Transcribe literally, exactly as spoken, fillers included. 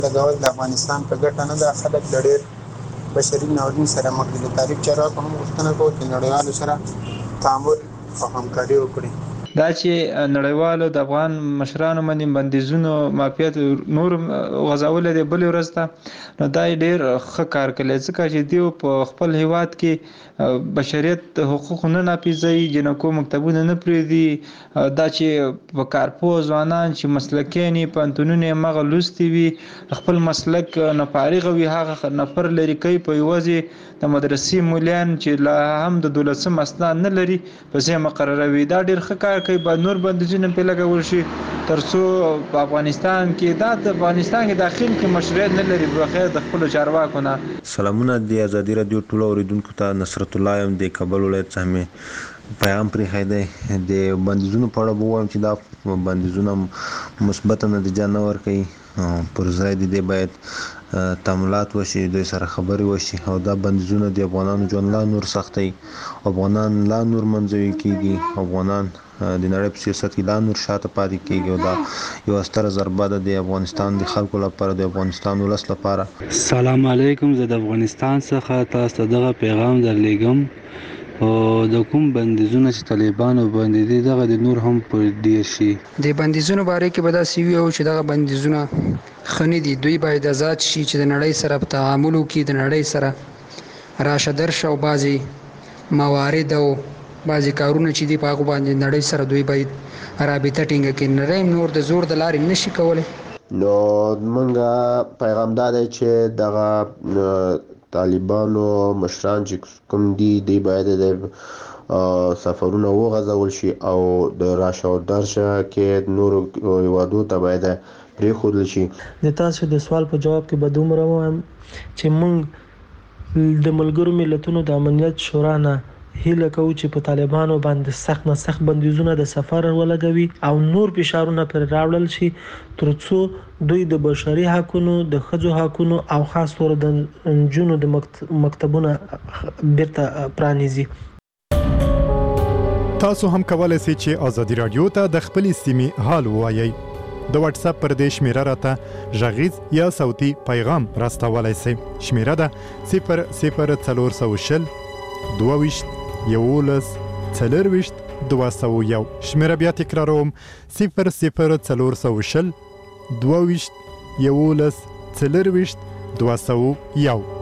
لګول د افغانستان په ګټه نه ده. خلک د ډېر بشري ناورین سره مخ دي. د طالب چارواکو هم غوښتنه کوي چې نړیوالو سره تعامل او همکاري وکړي. دا چې نړیوالو د افغان مشرانو باندې بندیزونو معافیت نور غځولې دی بلې ورځ ته، نو دا ډېر ښه کار کوي، ځکه چې دوی په خپل هیواد کې بشریت حقوق نه نافذوي، جنکو مکتبونه نه پرېږدي. دا چې په کارپوه ځوانان چې مسلکیان یې پوهنتونونه یې همغه لوستي وي، خپل مسلک نه فارغه وي، هغه نفر لرې کوي په یوازې د مدرسې مولیان چې لا هم د دولسم اسناد نه لري پسې مقرروي. دا ډېر ښه کار کوي. باید نور بندیزونه پرې لګول شي تر څو په افغانستان کې دا د افغانستان کې داخل کې مشروعیت نه لري بغیر د خپلو چارواکو نه. سلامونه د ازادي راډیو ټولو اوریدونکو ته. نصرت الله یم د کابل ولایت څخه. مې پیغام پرېښی دی د بندیزونو په اړه. به ووایم چې دا بندیزونه مثبته نتیجه نه ورکوي. پر ځای د دې باید تعاملات وشي، دوی سره خبرې وشي، او دا بندیزونه د افغانانو ژوند لا نور سختوي، افغانان لا نور منزوي کېږي، افغانان د نړۍ په سیاست کې لا نور شاته پاتې کېږي، او دا یوه ستره ضربه ده د افغانستان د خلکو لپاره، د افغانستان ولس لپاره. سلام علیکم. زه د افغانستان څخه تاسو ته دغه پیغام درلیږم. او د کوم بندیزونه چې طالبانو باندې دي دغه د نور هم پر ډیر شي. د بندیزونو باره کې به داسې وي او چې دغه بندیزونه ښه نه دي. دوی باید آزاد شي چې د نړۍ سره په تعامل وکړي، د نړۍ سره راشه درشه، او بعضې موارد او بعضې کارونه چې دي په هغو باندې نړۍ سره دوی باید رابطه ټینګه کړي. نړۍ نور د زور د لارې نه شي کولی. نو موږ پیغام دا دی چې دغه طالبانو مشران چې کوم دي دی باید د سفرونه وغځول شي، او د راشه او درشه کې نورو هیوادو ته باید پرېښودل شي. د تاسو د سوال په جواب کې به دومره ووایم چې موږ د ملګرو ملتونو د امنیت شورا نه هیله کوو چې په طالبانو باندې سخت نه سخت بندیزونه د سفر ولګوي او نور فشارونه پر راوړل شي، ترڅو دوی د بشري حقونو، د ښځو حقونو او خاص طور د نجونو د مکتبونه بیرته پرانیزي. تاسو هم کولای شئ چې ازادي رادیو ته د خپلې سیمې حال ووایئ. د واتس اپ پر دې شمیره راته غږیز یا صوتي پیغام راستولی شئ. شمیره ده صفر صفر څلور سوه شل دوه ویشت یولس څلرویشت دوه سوه یو. شمیره بیا تکراروم: صفر صفر څلور سوه شل دوه ویشت یولس څلرویشت دوه سوه یو.